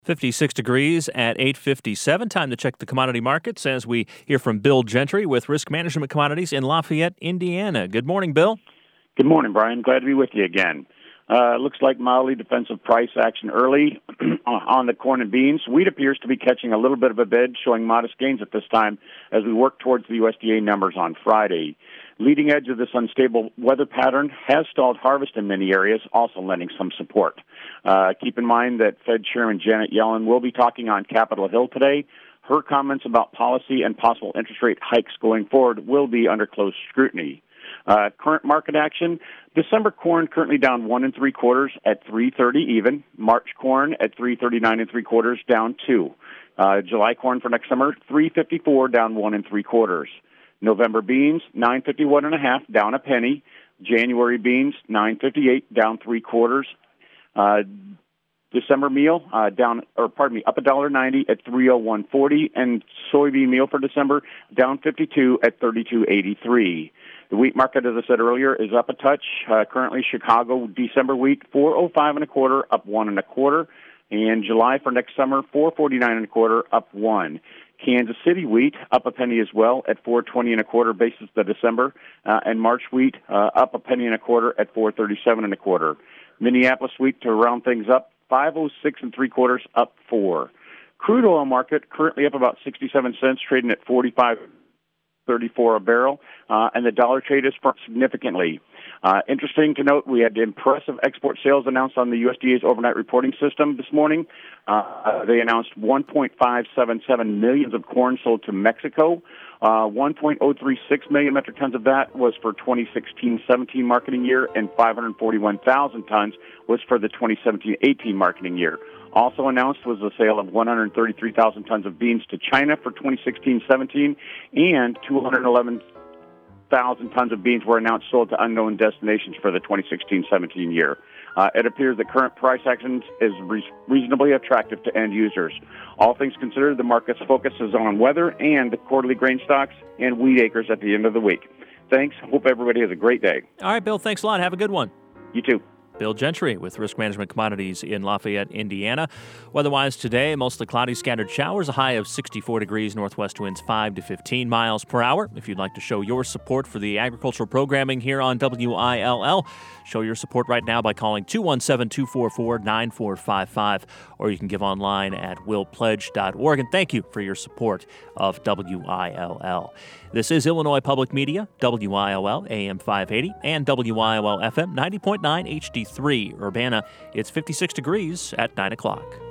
56 degrees at 8:57. Time to check the commodity markets as we hear from Bill Gentry with Risk Management Commodities in Lafayette, Indiana. Good morning, Bill. Good morning, Brian. Glad to be with you again. Looks like mildly defensive price action early on the corn and beans. Wheat appears to be catching a little bit of a bid, showing modest gains at this time as we work towards the USDA numbers on Friday. Leading edge of this unstable weather pattern has stalled harvest in many areas, also lending some support. Keep in mind that Fed Chairman Janet Yellen will be talking on Capitol Hill today. Her comments about policy and possible interest rate hikes going forward will be under close scrutiny. Current market action: December corn currently down 1 3/4 at 3.30 even. March corn at 3.39 3/4 down 2. July corn for next summer 3.54 down 1 3/4. November beans 9.51 1/2 down a penny. January beans 9.58 down 3/4. December meal up $1.90 at 301.40, and soybean meal for December down 52 at 32.83. The wheat market, as I said earlier, is up a touch. Currently, Chicago December wheat 405 1/4 up 1 1/4, and July for next summer 449 1/4 up 1. Kansas City wheat up a penny as well at 420 1/4 basis the December, and March wheat up a penny 1/4 at 437 1/4. Minneapolis wheat, to round things up, 506 3/4 up 4. Crude oil market currently up about 67 cents, trading at 45.34 a barrel, and the dollar trade is up significantly. Interesting to note, we had impressive export sales announced on the USDA's overnight reporting system this morning. They announced 1.577 million of corn sold to Mexico. 1.036 million metric tons of that was for 2016-17 marketing year, and 541,000 tons was for the 2017-18 marketing year. Also announced was the sale of 133,000 tons of beans to China for 2016-17, and 211,000 tons of beans were announced sold to unknown destinations for the 2016-17 year. It appears that current price action is reasonably attractive to end users. All things considered, the market's focus is on weather and the quarterly grain stocks and wheat acres at the end of the week. Thanks. Hope everybody has a great day. All right, Bill, thanks a lot. Have a good one. You too. Bill Gentry with Risk Management Commodities in Lafayette, Indiana. Weather-wise today, mostly cloudy, scattered showers, a high of 64 degrees, northwest winds 5 to 15 miles per hour. If you'd like to show your support for the agricultural programming here on WILL, show your support right now by calling 217-244-9455, or you can give online at willpledge.org. And thank you for your support of WILL. This is Illinois Public Media, WILL AM 580 and WILL FM 90.9 HD3 Urbana. It's 56 degrees at 9 o'clock.